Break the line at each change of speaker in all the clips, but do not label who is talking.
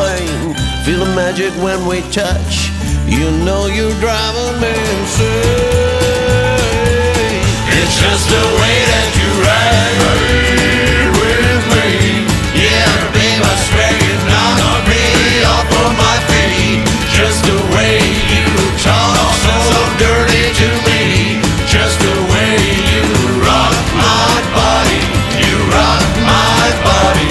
flame. Feel the magic when we touch. You know you're driving me insane. It's just the way that you ride with me. Yeah, babe, I swear you knock me off of my feet. Just the way you talk so dirty to me. Just the way you rock my body. You rock my body.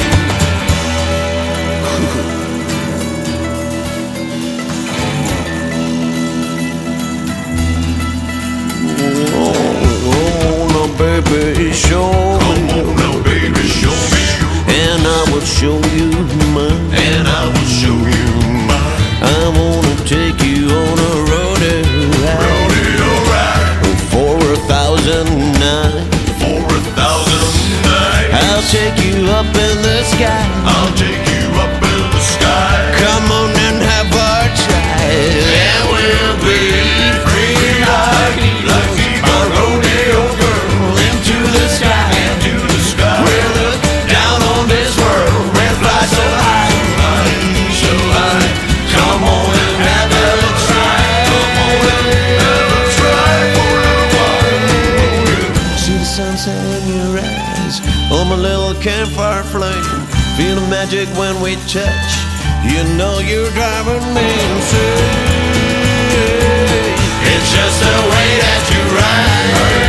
Baby, show me. Come on now, baby, show me. And I will show you mine. And I will show you mine. I wanna take you on a rodeo ride. For 1,000 nights. For 1,000 nights. I'll take you up in the sky. I'll take you up in the sky. Come on and have our child. And we'll be free like my rodeo girl. Sunset in your eyes, oh my little campfire flame. Feel the magic when we touch. You know you're driving me insane. It's just the way that you ride.